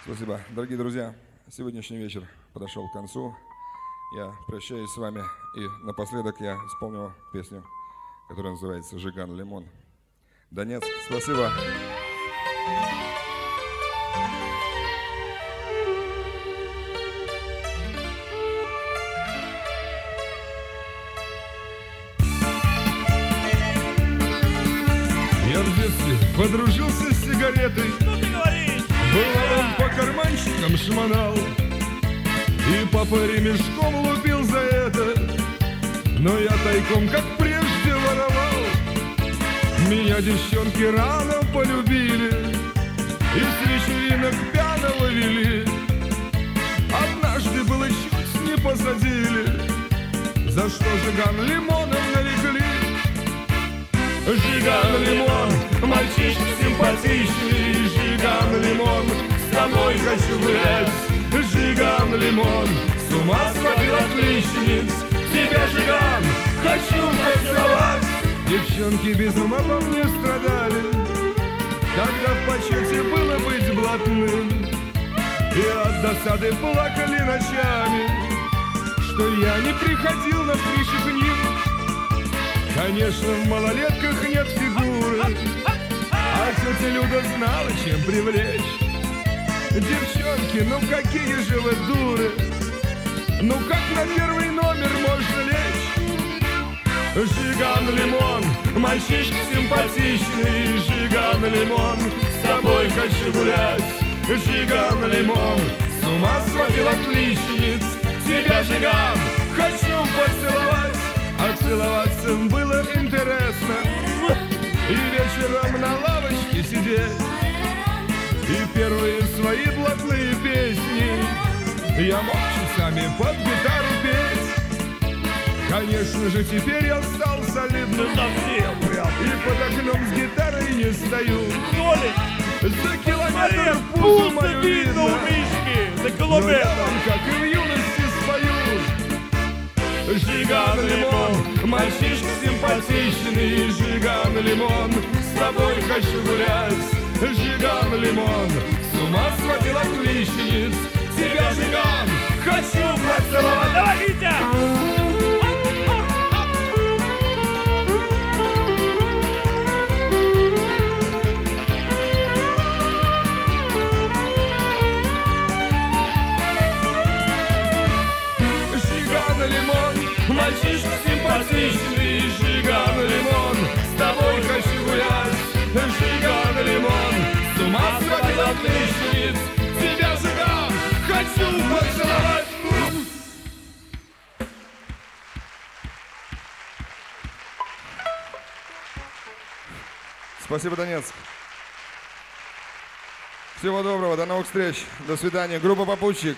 Спасибо. Дорогие друзья, сегодняшний вечер подошел к концу. Я прощаюсь с вами. И напоследок я исполню песню, которая называется «Жиган Лимон». Донецк, спасибо. Я в детстве подружился с сигаретой. Что ты говоришь? Бывало, по карманчикам шмонал, и папа ремешком лупил за это. Но я тайком, как прежде, воровал. Меня девчонки рано полюбили и с вечеринок пьяного вели. Однажды было чуть не посадили, за что Жиган лимоном нарекли. Жиган лимон, мальчишка симпатичный. Жиган лимон, с тобой хочу гулять. Жиган лимон, с ума сводил отличниц. Тебя, Жиган, хочу поцеловать. Девчонки без ума по мне страдали, когда в почете было быть блатным. И от досады плакали ночами, что я не приходил на встречи к ним. Конечно, в малолетках нет фигуры, а тетя Люда знала, чем привлечь. Девчонки, ну какие же вы дуры, ну как на первый номер можно лечь? Жиган лимон, мальчишка симпатичный. Жиган лимон, с тобой хочу гулять. Жиган лимон, с ума сводил отличниц. Тебя, Жиган, хочу поцеловать. А целоваться было интересно, и вечером на лавочке сидеть, и первые свои блатные песни я мог часами под гитару петь. Конечно же, теперь я стал солидным, Совсем прям. и под окном с гитарой не стою. Толик, За километр пузо пусто мою видно у видно, Мишки. На но я голубе. вам, как и в юности, спою. Жиган лимон, мальчишка симпатичный. Жиган лимон, с тобой хочу гулять. Жиган лимон, с ума сводил отличниц. Тебя, Жиган, хочу поцеловать. Давай, Витя! Жиган лимон, мальчишка симпатичный. Жиган лимон, с тобой хочу гулять. Жиган лимон, с ума сводил отличниц. Тебя, Жиган, хочу поцеловать. Спасибо, Донецк. Всего доброго, до новых встреч. До свидания. Группа «Попутчик».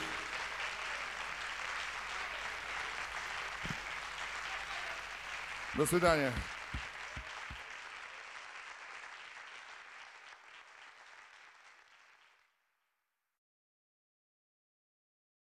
До свидания.